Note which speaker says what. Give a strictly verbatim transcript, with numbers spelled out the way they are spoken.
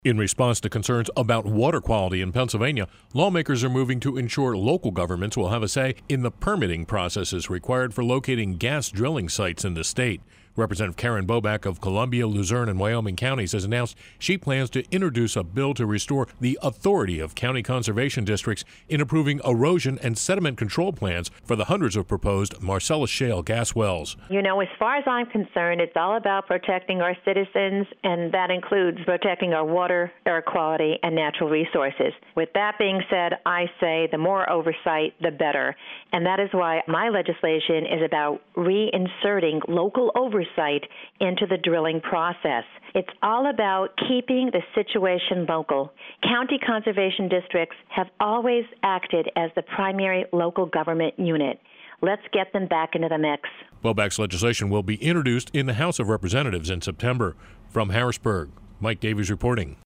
Speaker 1: In response to concerns about water quality in Pennsylvania, lawmakers are moving to ensure local governments will have a say in the permitting processes required for locating gas drilling sites in the state. Representative Karen Boback of Columbia, Luzerne, and Wyoming counties has announced she plans to introduce a bill to restore the authority of county conservation districts in approving erosion and sediment control plans for the hundreds of proposed Marcellus Shale gas wells.
Speaker 2: You know, as far as I'm concerned, it's all about protecting our citizens, and that includes protecting our water, air quality, and natural resources. With that being said, I say the more oversight, the better. And that is why my legislation is about reinserting local oversight into the drilling process. It's all about keeping the situation local. County conservation districts have always acted as the primary local government unit. Let's get them back into the mix.
Speaker 1: Boback's legislation will be introduced in the House of Representatives in September. From Harrisburg, Mike Davies reporting.